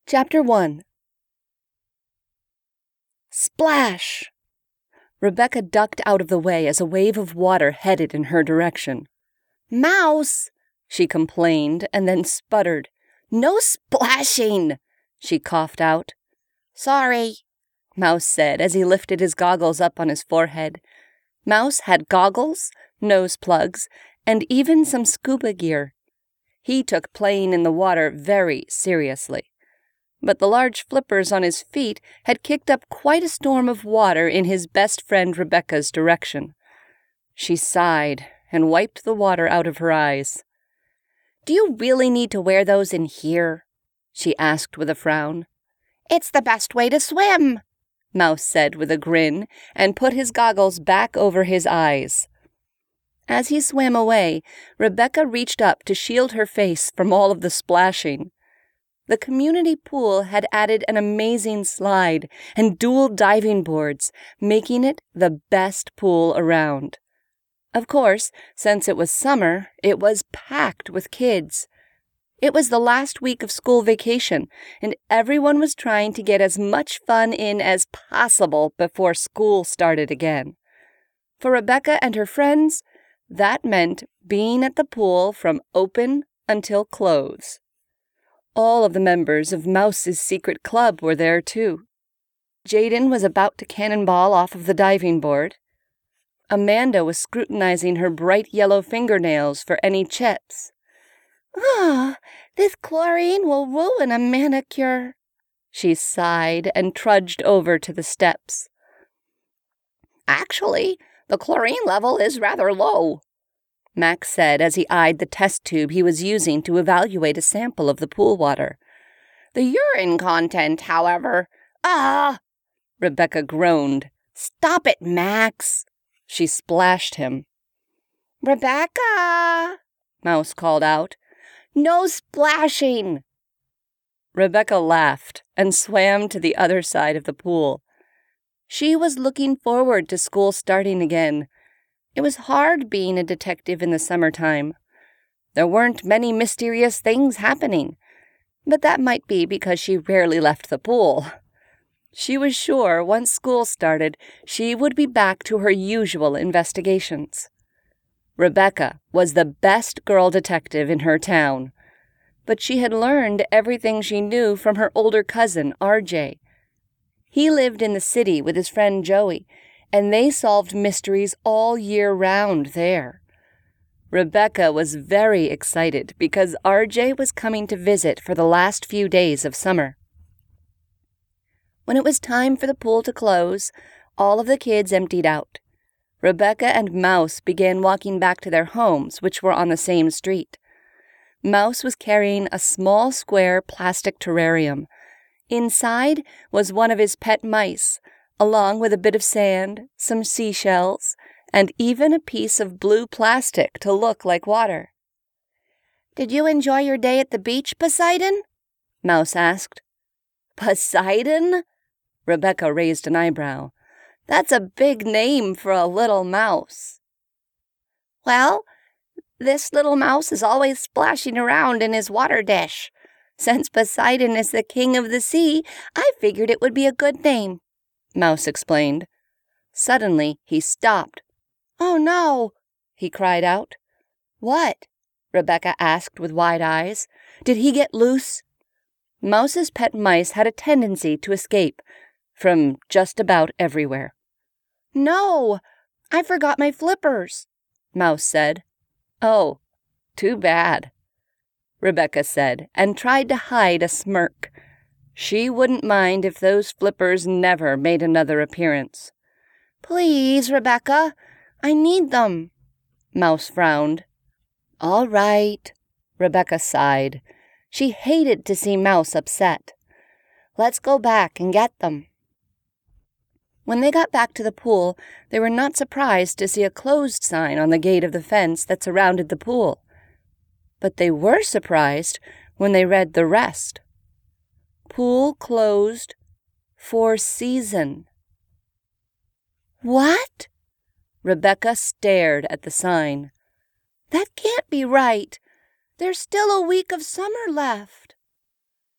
Chapter 1. Splash! Rebecca ducked out of the way as a wave of water headed in her direction. "Mouse!" she complained, and then sputtered. "No splashing!" she coughed out. "Sorry," Mouse said as he lifted his goggles up on his forehead. Mouse had goggles, nose plugs, and even some scuba gear. He took playing in the water very seriously. But the large flippers on his feet had kicked up quite a storm of water in his best friend Rebecca's direction. She sighed and wiped the water out of her eyes. "Do you really need to wear those in here?" she asked with a frown. "It's the best way to swim," Mouse said with a grin, and put his goggles back over his eyes. As he swam away, Rebecca reached up to shield her face from all of the splashing. The community pool had added an amazing slide and dual diving boards, making it the best pool around. Of course, since it was summer, it was packed with kids. It was the last week of school vacation, and everyone was trying to get as much fun in as possible before school started again. For Rebecca and her friends, that meant being at the pool from open until close. All of the members of Mouse's secret club were there, too. Jaden was about to cannonball off of the diving board. Amanda was scrutinizing her bright yellow fingernails for any chips. This chlorine will ruin a manicure," she sighed and trudged over to the steps. "Actually, the chlorine level is rather low," Max said as he eyed the test tube he was using to evaluate a sample of the pool water. "The urine content, however—" Rebecca groaned. "Stop it, Max!" She splashed him. "Rebecca!" Mouse called out. "No splashing!" Rebecca laughed and swam to the other side of the pool. She was looking forward to school starting again. It was hard being a detective in the summertime. There weren't many mysterious things happening, but that might be because she rarely left the pool. She was sure once school started, she would be back to her usual investigations. Rebecca was the best girl detective in her town, but she had learned everything she knew from her older cousin, RJ. He lived in the city with his friend Joey, and they solved mysteries all year round there. Rebecca was very excited because RJ was coming to visit for the last few days of summer. When it was time for the pool to close, all of the kids emptied out. Rebecca and Mouse began walking back to their homes, which were on the same street. Mouse was carrying a small square plastic terrarium. Inside was one of his pet mice, along with a bit of sand, some seashells, and even a piece of blue plastic to look like water. "Did you enjoy your day at the beach, Poseidon?" Mouse asked. "Poseidon?" Rebecca raised an eyebrow. "That's a big name for a little mouse." "Well, this little mouse is always splashing around in his water dish. Since Poseidon is the king of the sea, I figured it would be a good name," Mouse explained. Suddenly, he stopped. "Oh, no!" he cried out. "What?" Rebecca asked with wide eyes. "Did he get loose?" Mouse's pet mice had a tendency to escape from just about everywhere. "No! I forgot my flippers," Mouse said. "Oh, too bad," Rebecca said, and tried to hide a smirk. She wouldn't mind if those flippers never made another appearance. "Please, Rebecca, I need them," Mouse frowned. "All right," Rebecca sighed. She hated to see Mouse upset. "Let's go back and get them." When they got back to the pool, they were not surprised to see a closed sign on the gate of the fence that surrounded the pool. But they were surprised when they read the rest. "Pool closed for season." "What?" Rebecca stared at the sign. "That can't be right. There's still a week of summer left."